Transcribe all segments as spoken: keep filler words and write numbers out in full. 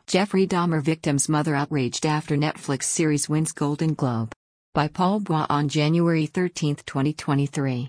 Jeffrey Dahmer victim's mother outraged after Netflix series wins Golden Globe. By Paul Bois on January thirteenth, twenty twenty-three.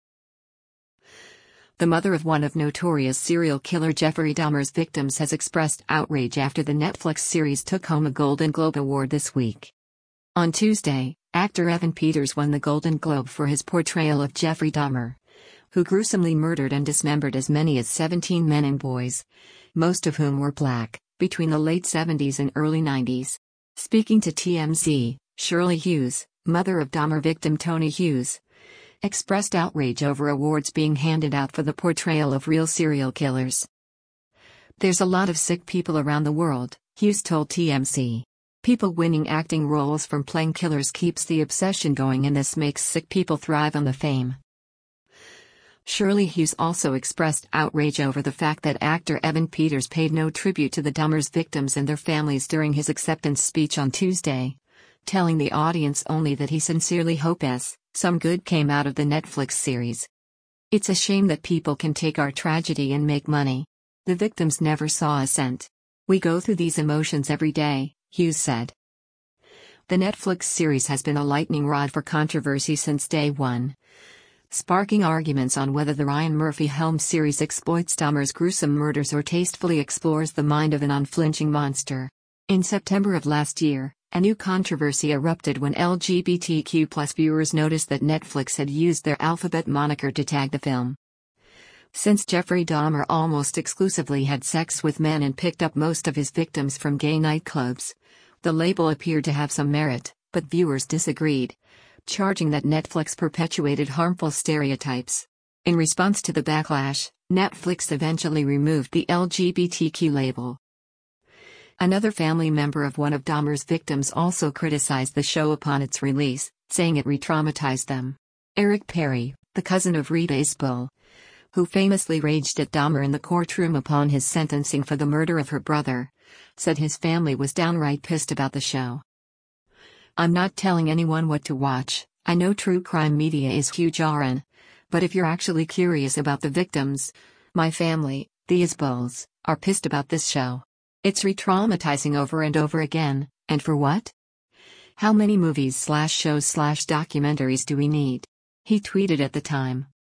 The mother of one of notorious serial killer Jeffrey Dahmer's victims has expressed outrage after the Netflix series took home a Golden Globe Award this week. On Tuesday, actor Evan Peters won the Golden Globe for his portrayal of Jeffrey Dahmer, who gruesomely murdered and dismembered as many as seventeen men and boys, most of whom were black, between the late seventies and early nineties. Speaking to T M Z, Shirley Hughes, mother of Dahmer victim Tony Hughes, expressed outrage over awards being handed out for the portrayal of real serial killers. "There's a lot of sick people around the world," Hughes told T M Z. "People winning acting roles from playing killers keeps the obsession going, and this makes sick people thrive on the fame." Shirley Hughes also expressed outrage over the fact that actor Evan Peters paid no tribute to the Dahmer's victims and their families during his acceptance speech on Tuesday, telling the audience only that he sincerely hopes some good came out of the Netflix series. "It's a shame that people can take our tragedy and make money. The victims never saw a cent. We go through these emotions every day," Hughes said. The Netflix series has been a lightning rod for controversy since day one, sparking arguments on whether the Ryan Murphy-helmed series exploits Dahmer's gruesome murders or tastefully explores the mind of an unflinching monster. In September of last year, a new controversy erupted when L G B T Q plus viewers noticed that Netflix had used their alphabet moniker to tag the film. Since Jeffrey Dahmer almost exclusively had sex with men and picked up most of his victims from gay nightclubs, the label appeared to have some merit, but viewers disagreed, charging that Netflix perpetuated harmful stereotypes. In response to the backlash, Netflix eventually removed the L G B T Q label. Another family member of one of Dahmer's victims also criticized the show upon its release, saying it re-traumatized them. Eric Perry, the cousin of Rita Isbell, who famously raged at Dahmer in the courtroom upon his sentencing for the murder of her brother, said his family was downright pissed about the show. "I'm not telling anyone what to watch. I know true crime media is huge on, but if you're actually curious about the victims, my family, the Isbells, are pissed about this show. It's re-traumatizing over and over again, and for what? How many movies slash shows slash documentaries do we need?" he tweeted at the time.